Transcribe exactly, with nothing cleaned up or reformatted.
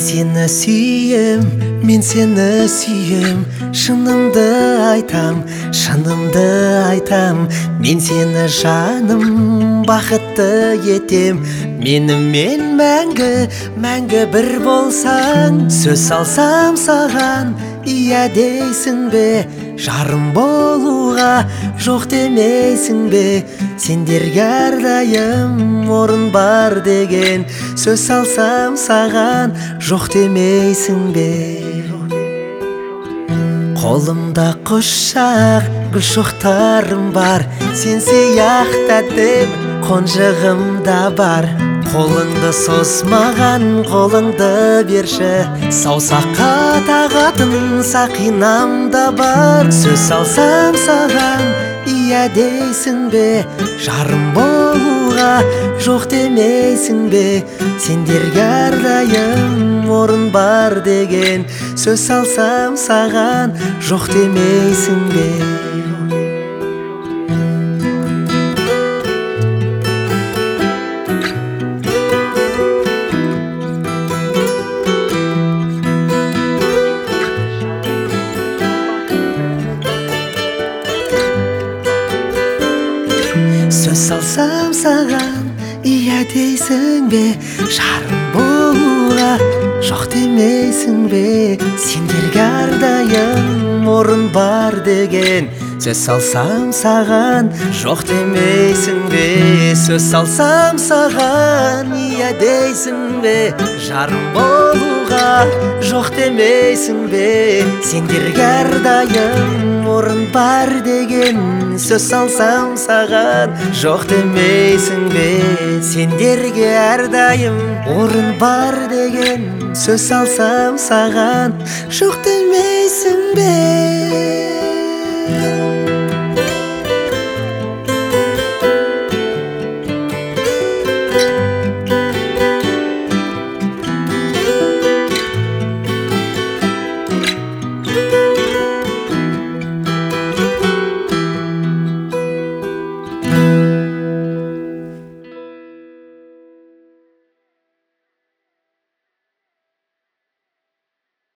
сені сүйем, мен сені сүйем, шынымды айтам, шынымды айтам. Мен сені жаным бақытты етем, менімен мәңгі, мәңгі бір болсаң. Сөз салсам саған, iya дейсің бе? Жарым болуға жоқ демейсің бе? Сендерге әрдайым орын бар деген сөз салсам саған, жоқ демейсің бе? Қолымда құшақ гүл шоқтарым бар, сен сияқты әдем қонжығым да бар. Қолыңды созмаған қолыңды берші, саусаққа тағатын сақинам да бар. Сөз салсам саған, iya дейсің бе? Жарым болуға жоқ демейсің бе? Сендерге әрдайым орын бар деген сөз салсам саған, жоқ демейсің бе? Сөз салсам саған, iya дейсің бе? Жарым болуға жоқ демейсің бе? Сендерге әрдайым орын бар деген сөз салсам саған, жоқ демейсің бе? Сөз салсам саған, iya дейсің бе? Жарым болуға жоқ демейсің бе? Сендерге әрдайым орын бар деген сөз салсам саған, жоқ демейсің бе? Сендерге әрдайым орын бар деген сөз салсам саған, жоқ демейсің бе?